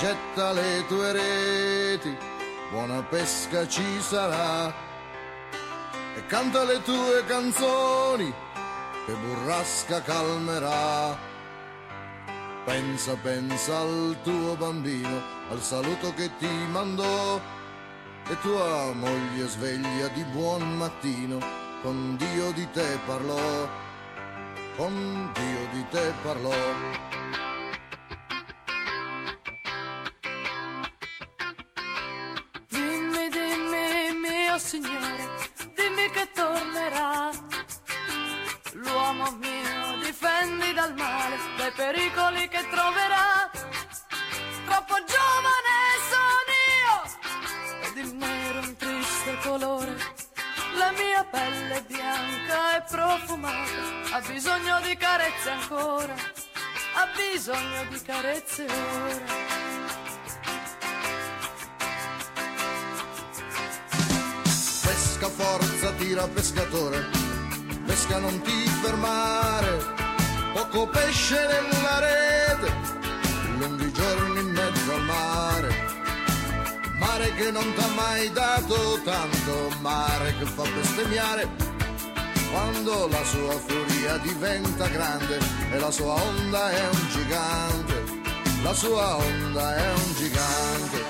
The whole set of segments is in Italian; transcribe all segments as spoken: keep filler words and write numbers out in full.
getta le tue reti, buona pesca ci sarà, e canta le tue canzoni che burrasca calmerà. Pensa, pensa al tuo bambino, al saluto che ti mandò, e tua moglie sveglia di buon mattino, con Dio di te parlò, con Dio di te parlò. Dimmi, dimmi, mio Signore, dimmi che tornerà. L'uomo mio, difendi dal male, dai pericoli che troverà. Troppo giovane sono io, ed il nero è un triste colore. La mia pelle è bianca e profumata, ha bisogno di carezze ancora, ha bisogno di carezze ora. Pesca forza, tira pescatore, pesca non ti fermare, poco pesce nella rete, lunghi giorni in mezzo al mare. Mare che non t'ha mai dato tanto, mare che fa bestemmiare quando la sua furia diventa grande, e la sua onda è un gigante, la sua onda è un gigante.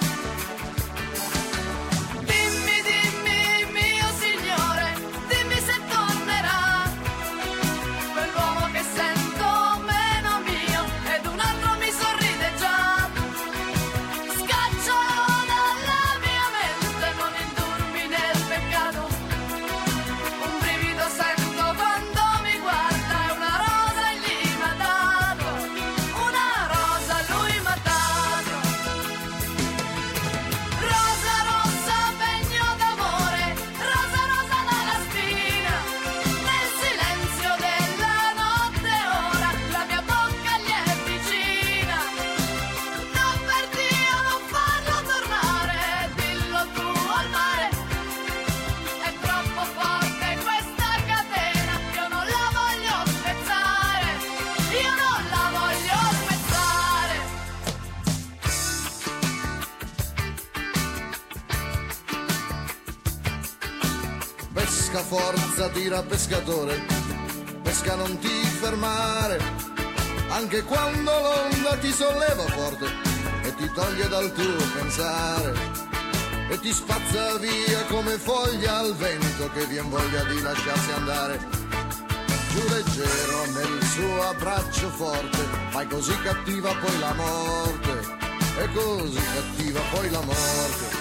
Forza, tira pescatore, pesca non ti fermare, anche quando l'onda ti solleva forte e ti toglie dal tuo pensare, e ti spazza via come foglia al vento che vien voglia di lasciarsi andare. Giù leggero nel suo abbraccio forte, ma è così cattiva poi la morte, è così cattiva poi la morte.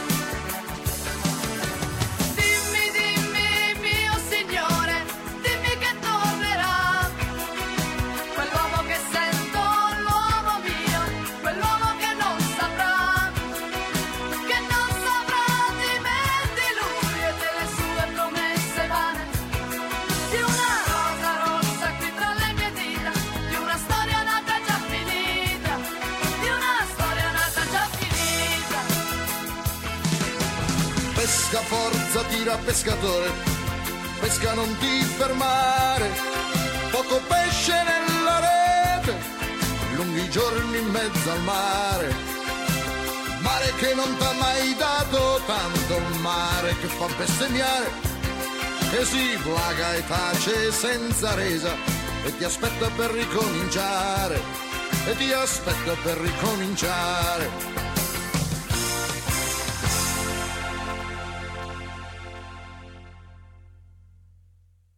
Pesca forza, tira pescatore, pesca non ti fermare, poco pesce nella rete, lunghi giorni in mezzo al mare. Mare che non t'ha mai dato tanto, mare che fa bestemmiare, che si plaga e tace senza resa, e ti aspetta per ricominciare, e ti aspetta per ricominciare.